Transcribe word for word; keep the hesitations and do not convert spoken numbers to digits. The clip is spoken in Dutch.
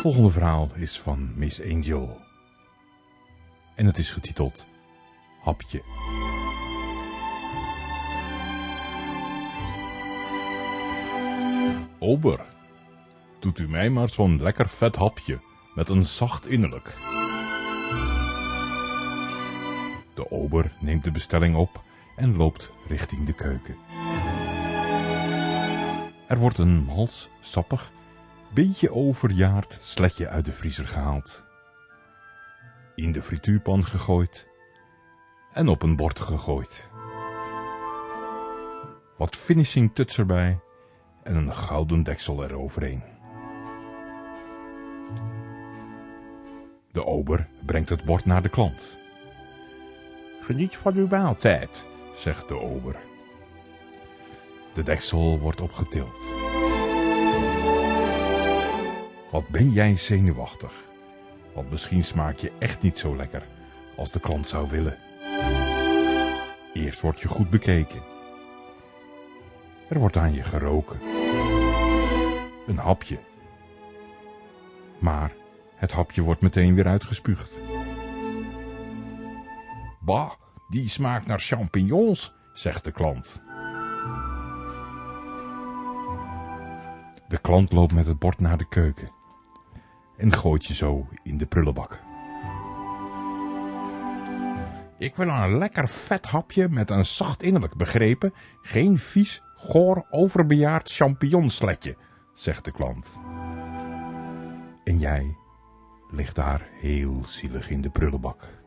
volgende verhaal is van Miss Angel. En het is getiteld Hapje. Ober, doet u mij maar zo'n lekker vet hapje met een zacht innerlijk. De ober neemt de bestelling op en loopt richting de keuken. Er wordt een mals, sappig, beetje overjaard sletje uit de vriezer gehaald. In de frituurpan gegooid en op een bord gegooid. Wat finishing touch erbij en een gouden deksel eroverheen. De ober brengt het bord naar de klant. Geniet van uw maaltijd, zegt de ober. De deksel wordt opgetild. Wat ben jij zenuwachtig, want misschien smaak je echt niet zo lekker als de klant zou willen. Eerst word je goed bekeken. Er wordt aan je geroken. Een hapje. Maar het hapje wordt meteen weer uitgespuugd. Bah, die smaakt naar champignons, zegt de klant. De klant loopt met het bord naar de keuken en gooit je zo in de prullenbak. Ik wil een lekker vet hapje met een zacht innerlijk, begrepen? Geen vies, goor, overbejaard champignonsletje, zegt de klant. En jij ligt daar heel zielig in de prullenbak.